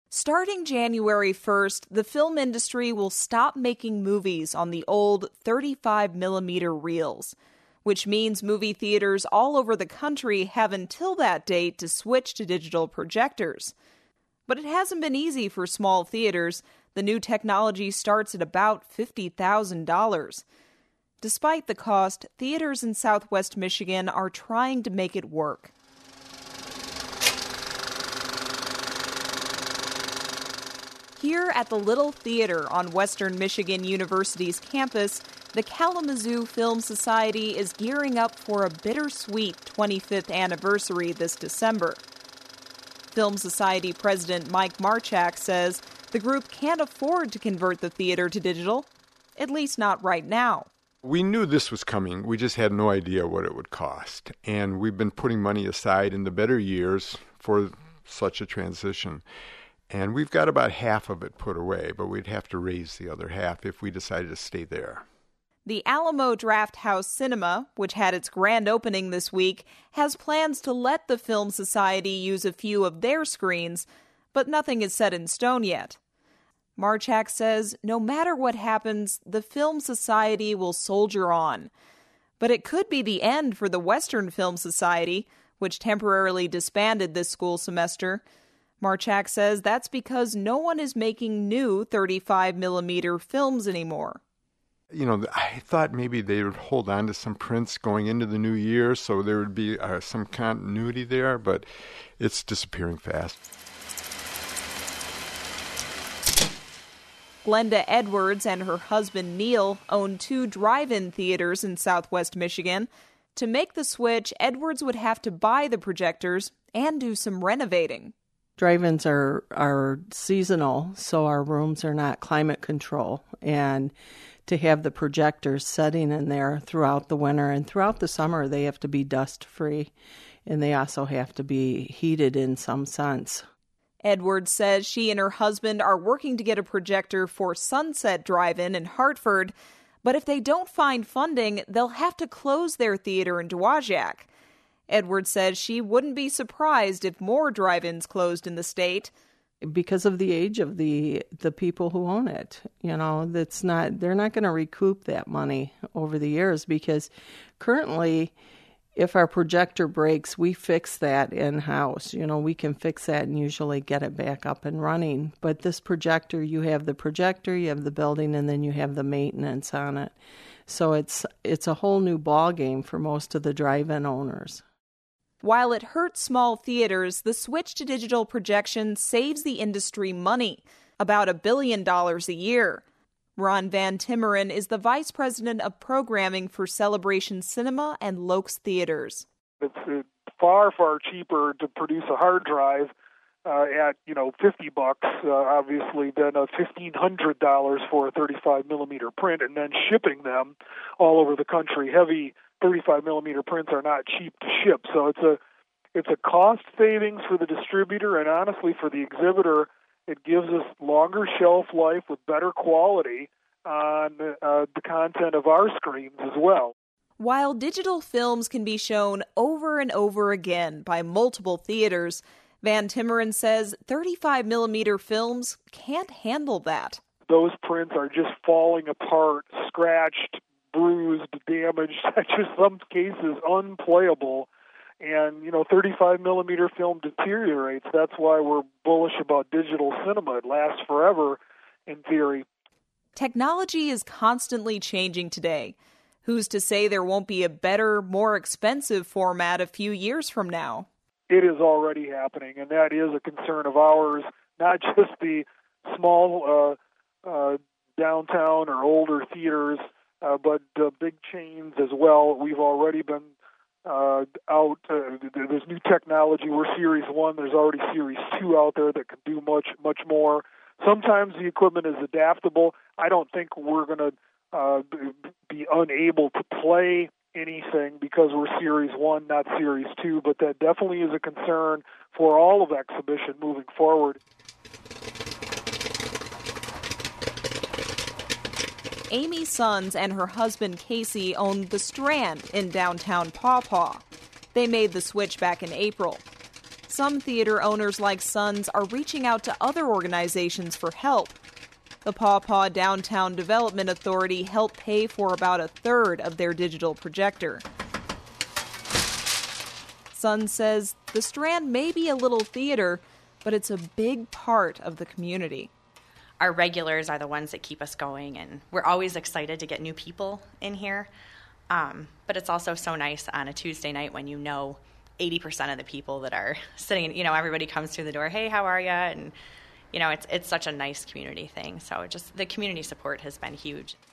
Starting January 1st, the film industry will stop making movies on the old 35mm reels, which means movie theaters all over the country have until that date to switch to digital projectors. But it hasn't been easy for small theaters. The new technology starts at about $50,000. Despite the cost, theaters in Southwest Michigan are trying to make it work. Here at the Little Theater on Western Michigan University's campus, the Kalamazoo Film Society is gearing up for a bittersweet 25th anniversary this December. Film Society President Mike Marchak says the group can't afford to convert the theater to digital, at least not right now. We knew this was coming. We just had no idea what it would cost. And we've been putting money aside in the better years for such a transition. And we've got about half of it put away, but we'd have to raise the other half if we decided to stay there. The Alamo Drafthouse Cinema, which had its grand opening this week, has plans to let the Film Society use a few of their screens, but nothing is set in stone yet. Marchak says no matter what happens, the Film Society will soldier on. But it could be the end for the Western Film Society, which temporarily disbanded this school semester. Marchak says that's because no one is making new 35mm films anymore. You know, I thought maybe they would hold on to some prints going into the new year so there would be some continuity there, but it's disappearing fast. Glenda Edwards and her husband Neil own 2 drive-in theaters in Southwest Michigan. To make the switch, Edwards would have to buy the projectors and do some renovating. Drive-ins are seasonal, so our rooms are not climate control. And to have the projectors setting in there throughout the winter and throughout the summer, they have to be dust-free. And they also have to be heated in some sense. Edwards says she and her husband are working to get a projector for Sunset Drive-In in Hartford. But if they don't find funding, they'll have to close their theater in Dowagiac. Edwards says she wouldn't be surprised if more drive-ins closed in the state. Because of the age of the people who own it. You know, they're not going to recoup that money over the years because currently, if our projector breaks, we fix that in-house. You know, we can fix that and usually get it back up and running. But this projector, you have the projector, you have the building, and then you have the maintenance on it. So it's a whole new ballgame for most of the drive-in owners. While it hurts small theaters, the switch to digital projection saves the industry money, about $1 billion a year. Ron Van Timmeren is the vice president of programming for Celebration Cinema and Lokes Theaters. It's far, far cheaper to produce a hard drive at $50, obviously, than $1,500 for a 35mm print, and then shipping them all over the country. Heavy 35mm prints are not cheap to ship, so it's a cost savings for the distributor, and honestly for the exhibitor, it gives us longer shelf life with better quality on the content of our screens as well. While digital films can be shown over and over again by multiple theaters, Van Timmeren says 35mm films can't handle that. Those prints are just falling apart, scratched, bruised, damaged, just some cases unplayable. And, 35mm film deteriorates. That's why we're bullish about digital cinema. It lasts forever, in theory. Technology is constantly changing today. Who's to say there won't be a better, more expensive format a few years from now? It is already happening, and that is a concern of ours, not just the small downtown or older theaters, but big chains as well. We've already been out. There's new technology. We're Series 1. There's already Series 2 out there that can do much, much more. Sometimes the equipment is adaptable. I don't think we're going to be unable to play anything because we're Series 1, not Series 2, but that definitely is a concern for all of exhibition moving forward. Amy Sons and her husband Casey own The Strand in downtown Paw Paw. They made the switch back in April. some theater owners like Sons are reaching out to other organizations for help. The Paw Paw Downtown Development Authority helped pay for about a third of their digital projector. Sons says the Strand may be a little theater, but it's a big part of the community. Our regulars are the ones that keep us going, and we're always excited to get new people in here. But it's also so nice on a Tuesday night when 80% of the people that are sitting, everybody comes through the door, hey, how are you? And, it's such a nice community thing. So just the community support has been huge.